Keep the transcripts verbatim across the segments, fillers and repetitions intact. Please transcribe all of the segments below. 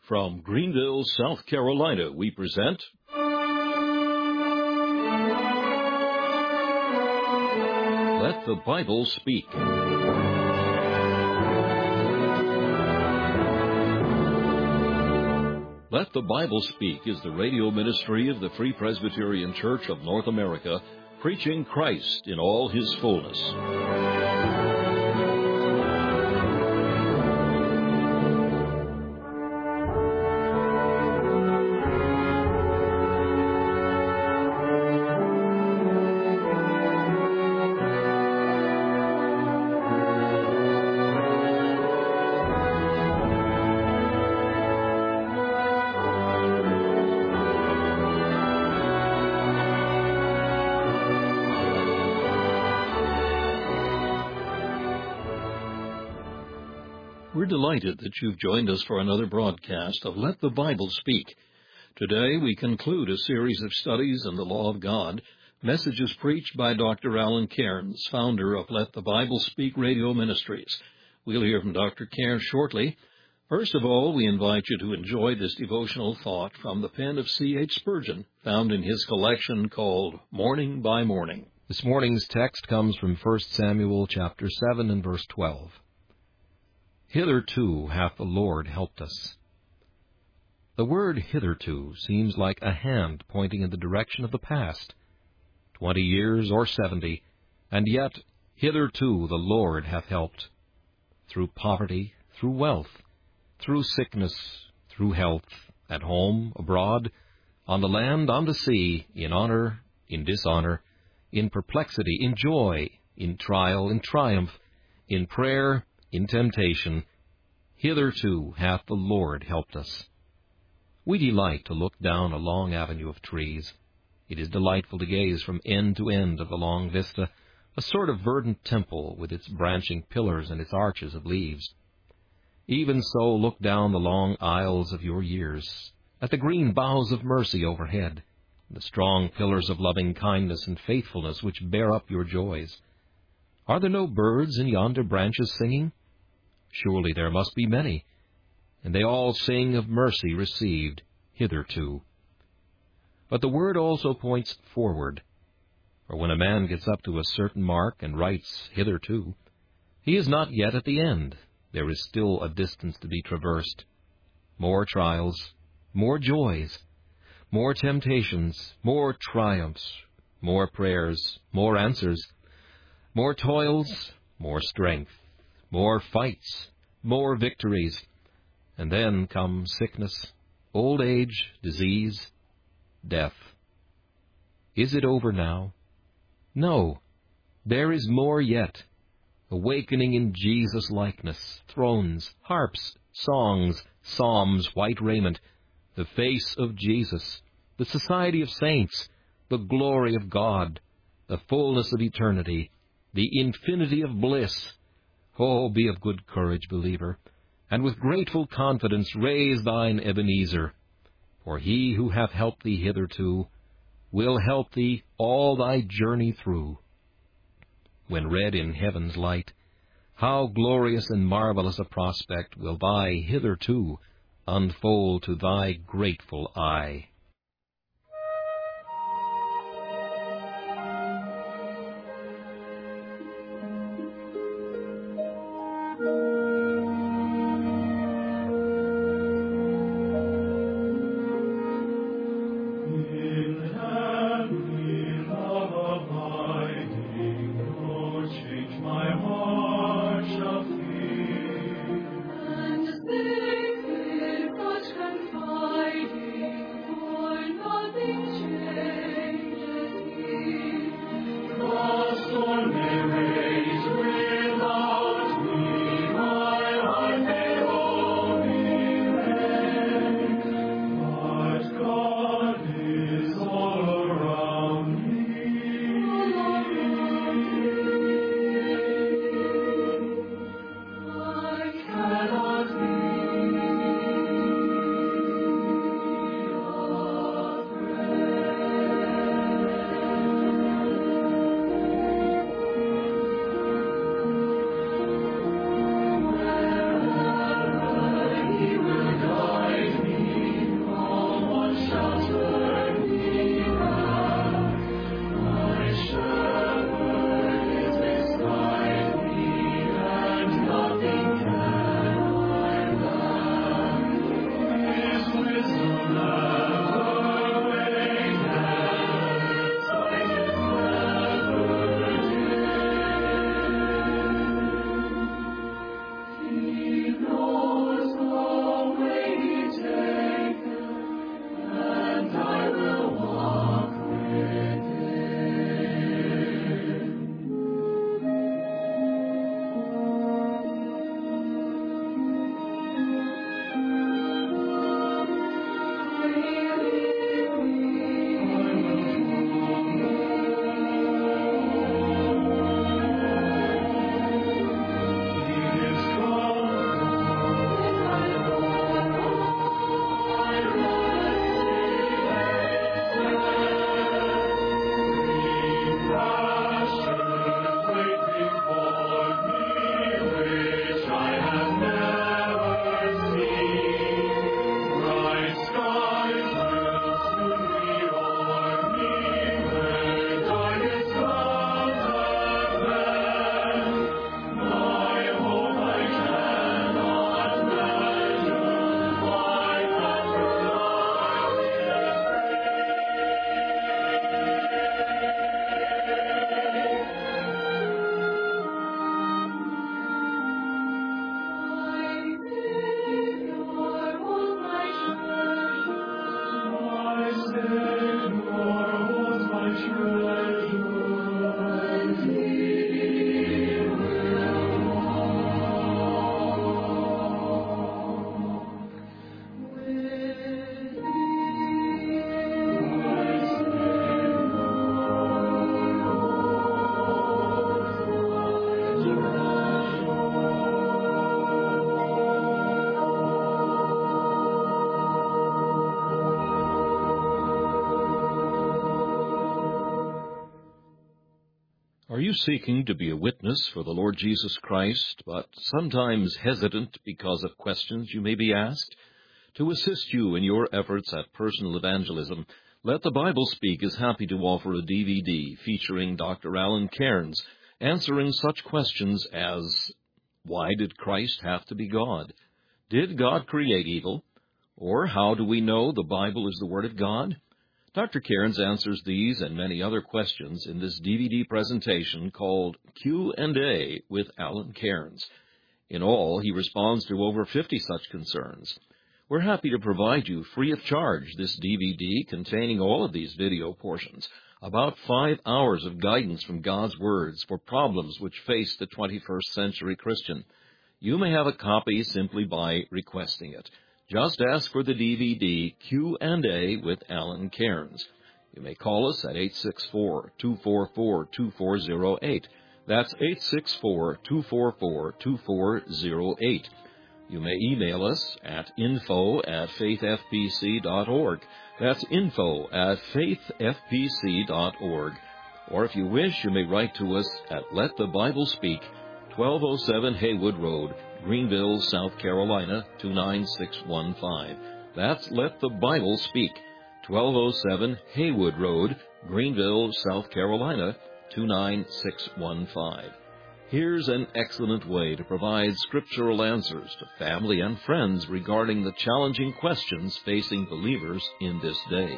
From Greenville, South Carolina, we present Let the Bible Speak. Let the Bible Speak is the radio ministry of the Free Presbyterian Church of North America, preaching Christ in all His fullness. We're delighted that you've joined us for another broadcast of Let the Bible Speak. Today we conclude a series of studies in the law of God, messages preached by Doctor Alan Cairns, founder of Let the Bible Speak Radio Ministries. We'll hear from Doctor Cairns shortly. First of all, we invite you to enjoy this devotional thought from the pen of C H Spurgeon, found in his collection called Morning by Morning. This morning's text comes from First Samuel chapter seven and verse twelve. Hitherto hath the Lord helped us. The word hitherto seems like a hand pointing in the direction of the past, twenty years or seventy, and yet hitherto the Lord hath helped. Through poverty, through wealth, through sickness, through health, at home, abroad, on the land, on the sea, in honor, in dishonor, in perplexity, in joy, in trial, in triumph, in prayer, in temptation, hitherto hath the Lord helped us. We delight to look down a long avenue of trees. It is delightful to gaze from end to end of the long vista, a sort of verdant temple with its branching pillars and its arches of leaves. Even so look down the long aisles of your years, at the green boughs of mercy overhead, the strong pillars of loving kindness and faithfulness which bear up your joys. Are there no birds in yonder branches singing? Surely there must be many, and they all sing of mercy received hitherto. But the word also points forward, for when a man gets up to a certain mark and writes hitherto, he is not yet at the end. There is still a distance to be traversed. More trials, more joys, more temptations, more triumphs, more prayers, more answers, more toils, more strength, more fights, more victories, and then come sickness, old age, disease, death. Is it over now? No, there is more yet. Awakening in Jesus' likeness, thrones, harps, songs, psalms, white raiment, the face of Jesus, the society of saints, the glory of God, the fullness of eternity, the infinity of bliss. Oh, be of good courage, believer, and with grateful confidence raise thine Ebenezer, for he who hath helped thee hitherto will help thee all thy journey through. When read in heaven's light, how glorious and marvelous a prospect will thy hitherto unfold to thy grateful eye. And sing it, but confiding. Are you seeking to be a witness for the Lord Jesus Christ, but sometimes hesitant because of questions you may be asked? To assist you in your efforts at personal evangelism, Let the Bible Speak is happy to offer a D V D featuring Doctor Alan Cairns answering such questions as, why did Christ have to be God? Did God create evil? Or how do we know the Bible is the Word of God? Doctor Cairns answers these and many other questions in this D V D presentation called Q and A with Alan Cairns. In all, he responds to over fifty such concerns. We're happy to provide you free of charge this D V D containing all of these video portions, about five hours of guidance from God's words for problems which face the twenty-first century Christian. You may have a copy simply by requesting it. Just ask for the D V D Q and A with Alan Cairns. You may call us at eight six four, two four four, two four zero eight. That's eight six four, two four four, two four zero eight. You may email us at info at faith f p c dot org. That's info at faith f p c dot org. Or if you wish, you may write to us at Let the Bible Speak, twelve oh seven Haywood Road, Greenville, South Carolina, two nine six one five. That's Let the Bible Speak, twelve oh seven Haywood Road, Greenville, South Carolina, two nine six one five. Here's an excellent way to provide scriptural answers to family and friends regarding the challenging questions facing believers in this day.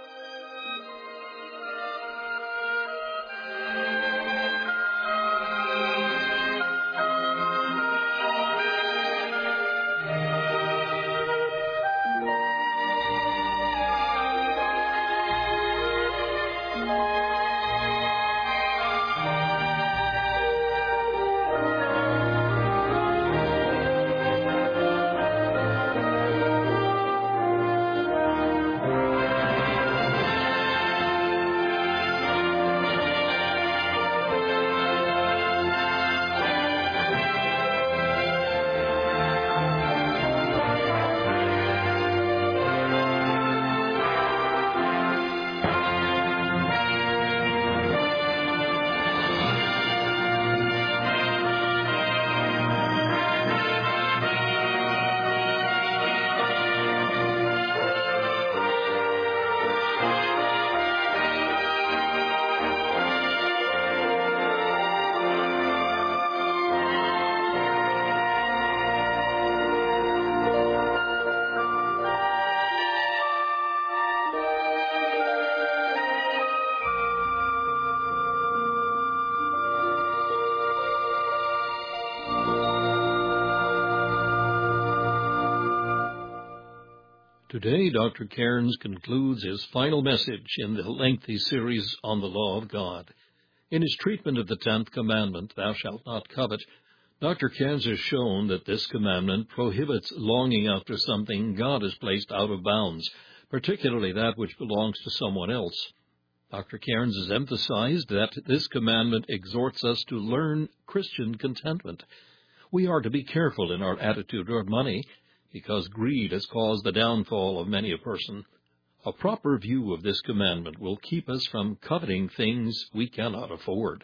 Today, Doctor Cairns concludes his final message in the lengthy series on the law of God. In his treatment of the tenth commandment, thou shalt not covet, Doctor Cairns has shown that this commandment prohibits longing after something God has placed out of bounds, particularly that which belongs to someone else. Doctor Cairns has emphasized that this commandment exhorts us to learn Christian contentment. We are to be careful in our attitude toward money, because greed has caused the downfall of many a person. A proper view of this commandment will keep us from coveting things we cannot afford.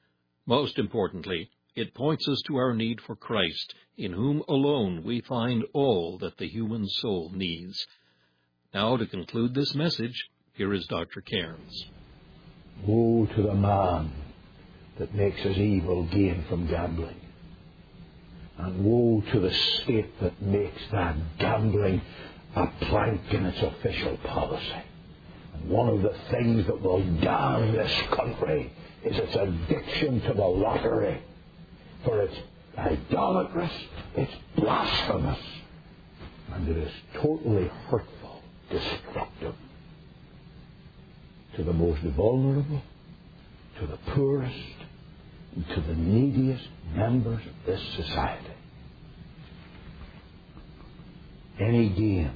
Most importantly, it points us to our need for Christ, in whom alone we find all that the human soul needs. Now, to conclude this message, here is Doctor Cairns. Woe to the man that makes his evil gain from gambling. And woe to the state that makes that gambling a plank in its official policy. And one of the things that will damn this country is its addiction to the lottery. For it's idolatrous, it's blasphemous, and it is totally hurtful, destructive to the most vulnerable, to the poorest, and to the neediest members of this society. Any gain,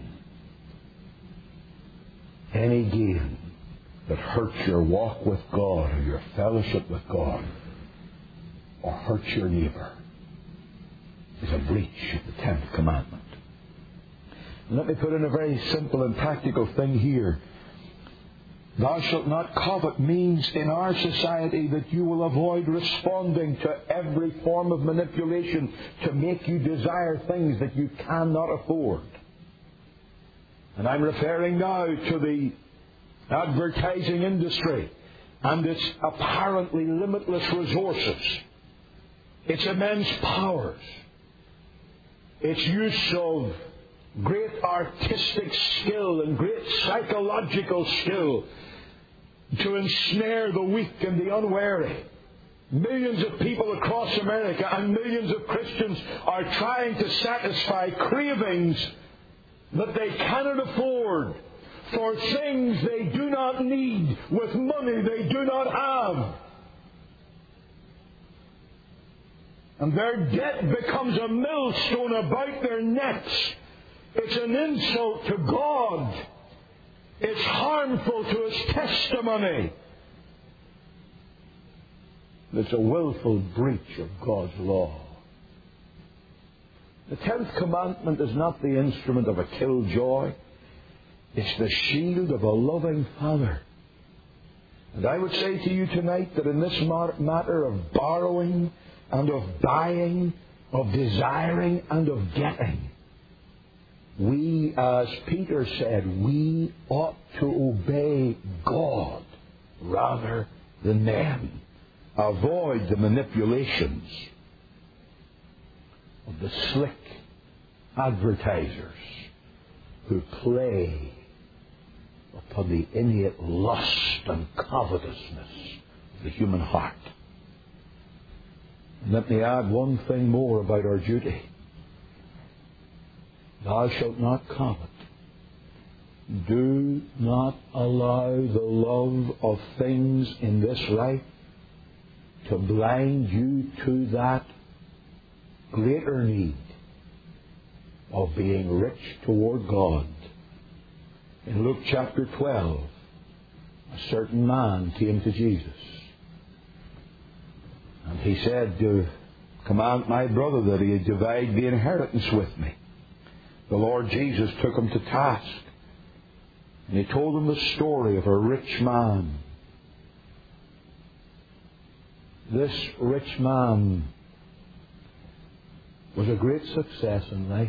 any gain that hurts your walk with God or your fellowship with God or hurts your neighbour is a breach of the tenth commandment. And let me put in a very simple and practical thing here. Thou shalt not covet means in our society that you will avoid responding to every form of manipulation to make you desire things that you cannot afford. And I'm referring now to the advertising industry and its apparently limitless resources, its immense powers, its use of great artistic skill and great psychological skill to ensnare the weak and the unwary. Millions of people across America and millions of Christians are trying to satisfy cravings that they cannot afford for things they do not need with money they do not have. And their debt becomes a millstone about their necks. It's an insult to God. It's harmful to His testimony. It's a willful breach of God's law. The tenth commandment is not the instrument of a killjoy. It's the shield of a loving Father. And I would say to you tonight that in this matter of borrowing and of buying, of desiring and of getting, we, as Peter said, we ought to obey God rather than men. Avoid the manipulations of the slick advertisers who play upon the innate lust and covetousness of the human heart. And let me add one thing more about our duty. Thou shalt not covet. Do not allow the love of things in this life to blind you to that greater need of being rich toward God. In Luke chapter twelve, a certain man came to Jesus. And he said, to command my brother that he divide the inheritance with me. The Lord Jesus took him to task. And he told him the story of a rich man. This rich man was a great success in life.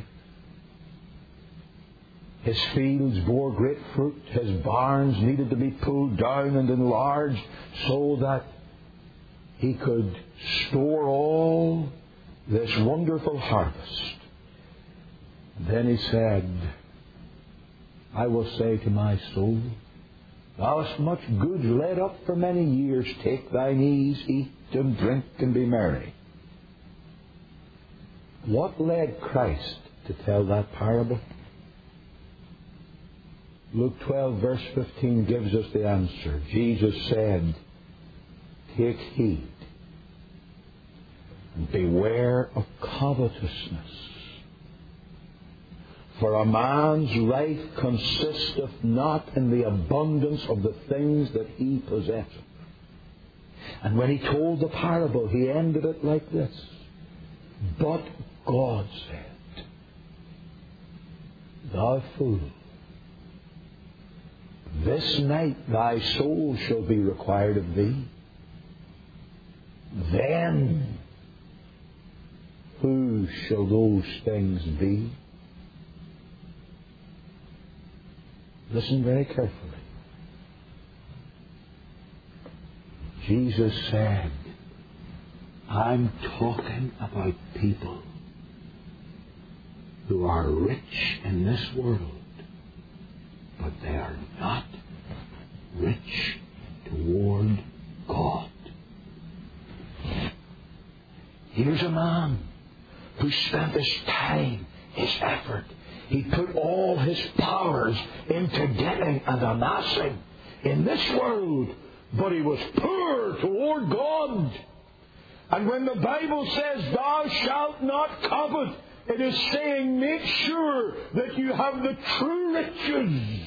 His fields bore great fruit. His barns needed to be pulled down and enlarged so that he could store all this wonderful harvest. Then he said, I will say to my soul, thou hast much goods laid up for many years. Take thine ease, eat and drink and be merry. What led Christ to tell that parable? Luke twelve verse fifteen gives us the answer. Jesus said, take heed and beware of covetousness. For a man's life consisteth not in the abundance of the things that he possesseth. And when he told the parable, he ended it like this. But God said, thou fool, this night thy soul shall be required of thee. Then whose shall those things be? Listen very carefully. Jesus said, I'm talking about people who are rich in this world, but they are not rich toward God. Here's a man who spent his time, his effort, he put all his powers into getting and amassing in this world, but he was poor toward God. And when the Bible says, thou shalt not covet, it is saying, make sure that you have the true riches.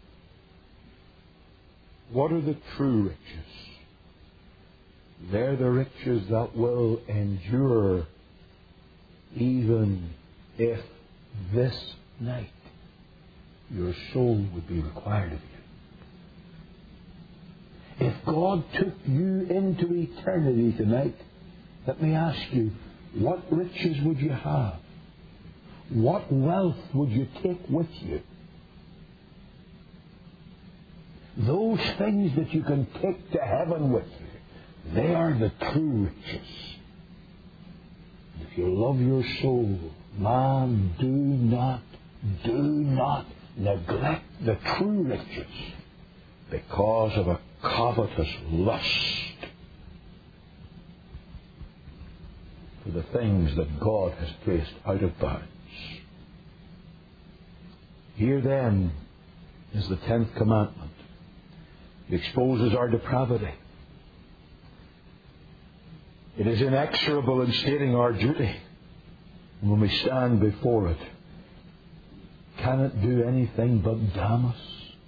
What are the true riches? They're the riches that will endure even if this night your soul would be required of you. God took you into eternity tonight, let me ask you, what riches would you have? What wealth would you take with you? Those things that you can take to heaven with you, they are the true riches. If you love your soul, man, do not, do not neglect the true riches because of a covetous lust for the things that God has placed out of bounds. Here then is the tenth commandment. It exposes our depravity. It is inexorable in stating our duty. When we stand before it, can it do anything but damn us?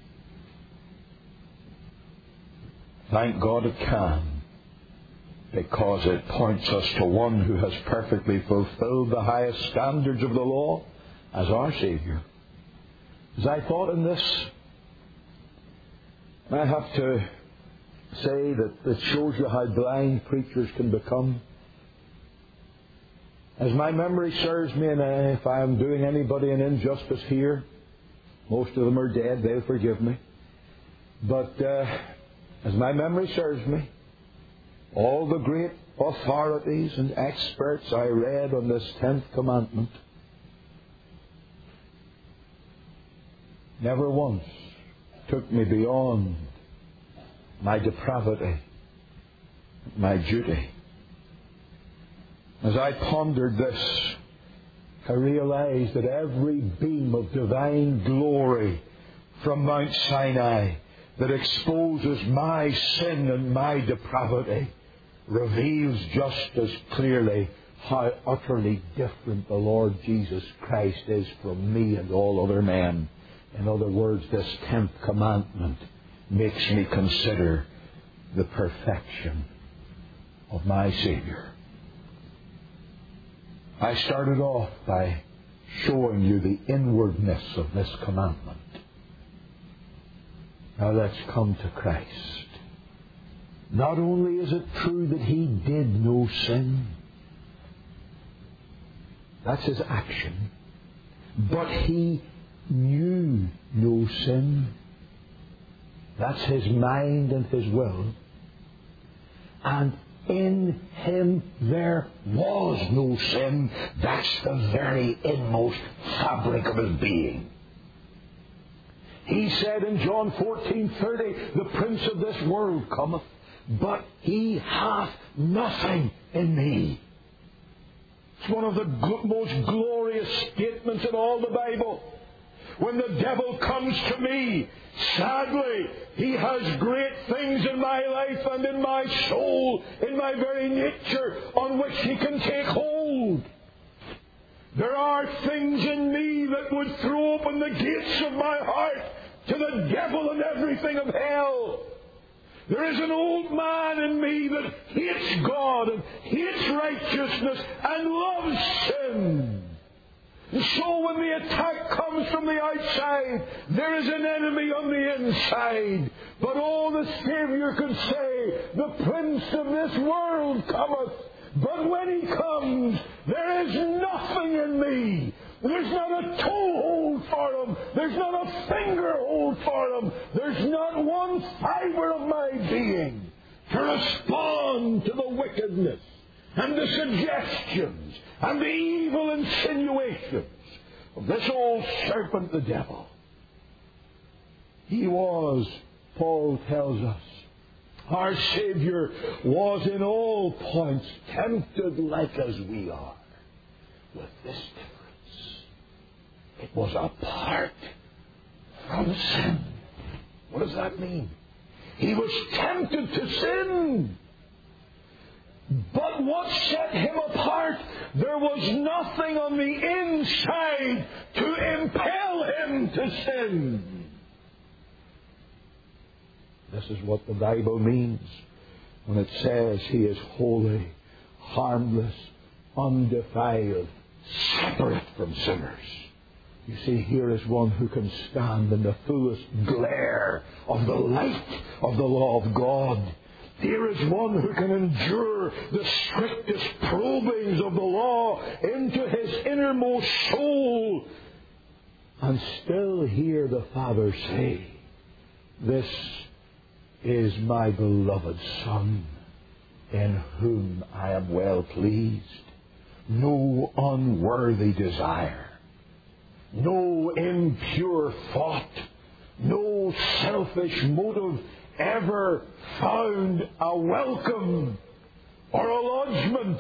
Thank God it can, because it points us to one who has perfectly fulfilled the highest standards of the law as our Saviour. As I thought in this, I have to say that it shows you how blind preachers can become. As my memory serves me, and if I am doing anybody an injustice here, most of them are dead, they'll forgive me. But uh, as my memory serves me, all the great authorities and experts I read on this tenth commandment never once took me beyond my depravity, my duty. As I pondered this, I realized that every beam of divine glory from Mount Sinai that exposes my sin and my depravity reveals just as clearly how utterly different the Lord Jesus Christ is from me and all other men. In other words, this tenth commandment makes me consider the perfection of my Saviour. I started off by showing you the inwardness of this commandment. Now let's come to Christ. Not only is it true that He did no sin, that's His action, but He knew no sin. That's His mind and His will. And in Him there was no sin. That's the very inmost fabric of His being. He said in John fourteen thirty, the prince of this world cometh, but he hath nothing in me. It's one of the most glorious statements in all the Bible. When the devil comes to me, sadly, he has great things in my life and in my soul, in my very nature, on which he can take hold. There are things in me that would throw open the gates of my heart to the devil and everything of hell. There is an old man in me that hates God and hates righteousness and loves sin. And so when the attack comes from the outside, there is an enemy on the inside. But all the Saviour could say, the prince of this world cometh. But when he comes, there is nothing in me. There's not a toe hold for him. There's not a finger hold for him. There's not one fibre of my being to respond to the wickedness and the suggestions and the evil insinuations of this old serpent, the devil. He was, Paul tells us, our Saviour was in all points tempted like as we are, with this difference: it was apart from sin. What does that mean? He was tempted to sin. But what set him apart? There was nothing on the inside to impel him to sin. This is what the Bible means when it says He is holy, harmless, undefiled, separate from sinners. You see, here is one who can stand in the fullest glare of the light of the law of God. Here is one who can endure the strictest probings of the law into his innermost soul and still hear the Father say, "This is my beloved Son, in whom I am well pleased." No unworthy desire, no impure thought, no selfish motive ever found a welcome or a lodgment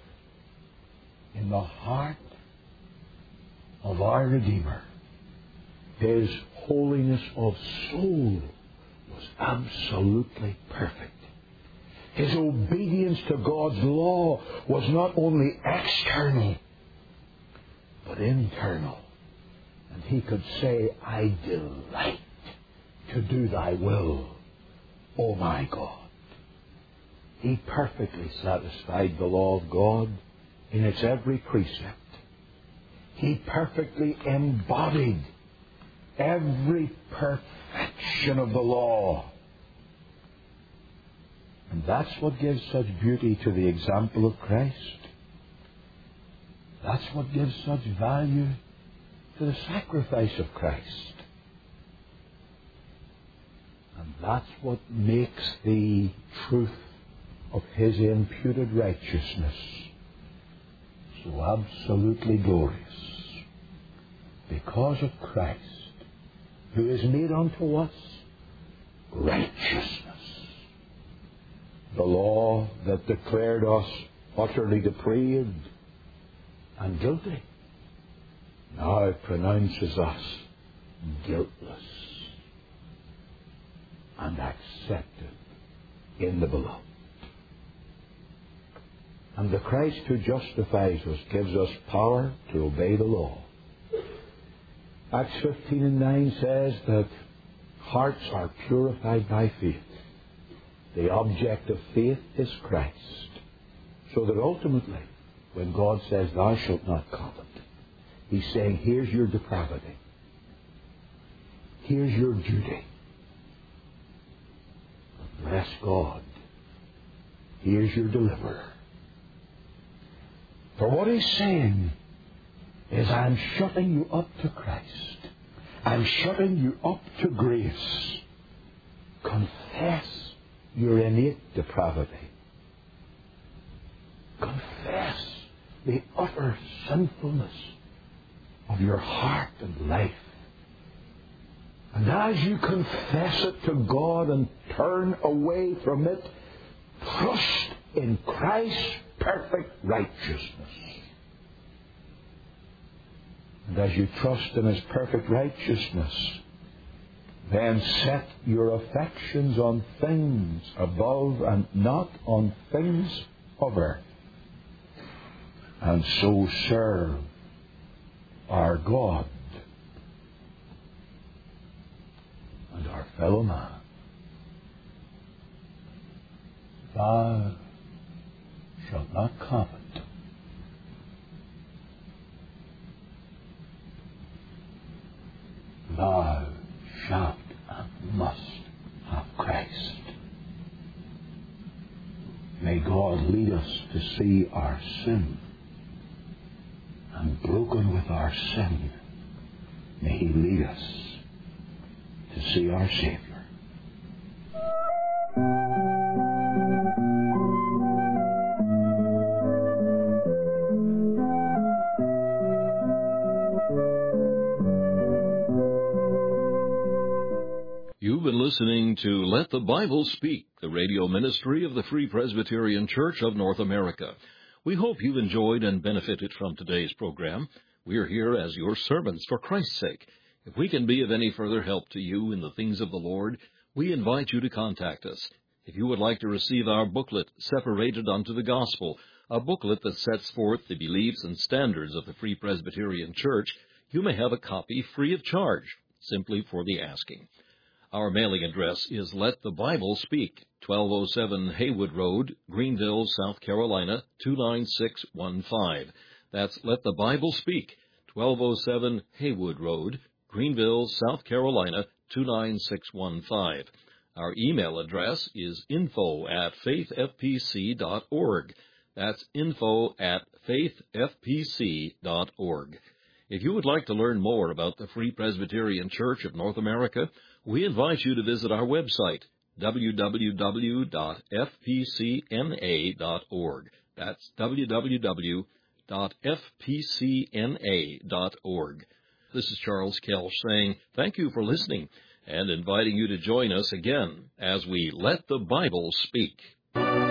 in the heart of our Redeemer. His holiness of soul was absolutely perfect. His obedience to God's law was not only external, but internal. And he could say, "I delight to do thy will, O my God." He perfectly satisfied the law of God in its every precept. He perfectly embodied every perfection of the law. And that's what gives such beauty to the example of Christ. That's what gives such value to the sacrifice of Christ. And that's what makes the truth of his imputed righteousness so absolutely glorious. Because of Christ, who is made unto us righteousness. The law that declared us utterly depraved and guilty now pronounces us guiltless and accepted in the Beloved. And the Christ who justifies us gives us power to obey the law. Acts fifteen and nine says that hearts are purified by faith. The object of faith is Christ. So that ultimately, when God says, "Thou shalt not covet," he's saying, here's your depravity. Here's your duty. But bless God, here's your deliverer. For what he's saying is, I'm shutting you up to Christ. I'm shutting you up to grace. Confess your innate depravity. Confess the utter sinfulness of your heart and life. And as you confess it to God and turn away from it, trust in Christ's perfect righteousness. And as you trust in his perfect righteousness, then set your affections on things above and not on things of earth. And so serve our God and our fellow man. Thou shalt not covet. Thou shalt and must have Christ. May God lead us to see our sin, and broken with our sin, may he lead us to see our Savior. You've been listening to Let the Bible Speak, the radio ministry of the Free Presbyterian Church of North America. We hope you've enjoyed and benefited from today's program. We are here as your servants for Christ's sake. If we can be of any further help to you in the things of the Lord, we invite you to contact us. If you would like to receive our booklet, Separated unto the Gospel, a booklet that sets forth the beliefs and standards of the Free Presbyterian Church, you may have a copy free of charge, simply for the asking. Our mailing address is Let the Bible Speak, twelve oh seven Haywood Road, Greenville, South Carolina, two nine six one five. That's Let the Bible Speak, twelve oh seven Haywood Road, Greenville, South Carolina, two nine six one five. Our email address is info at faith f p c dot org. That's info at faith f p c dot org. If you would like to learn more about the Free Presbyterian Church of North America, we invite you to visit our website, w w w dot f p c n a dot org. That's w w w dot f p c n a dot org. This is Charles Kelch saying thank you for listening and inviting you to join us again as we let the Bible speak.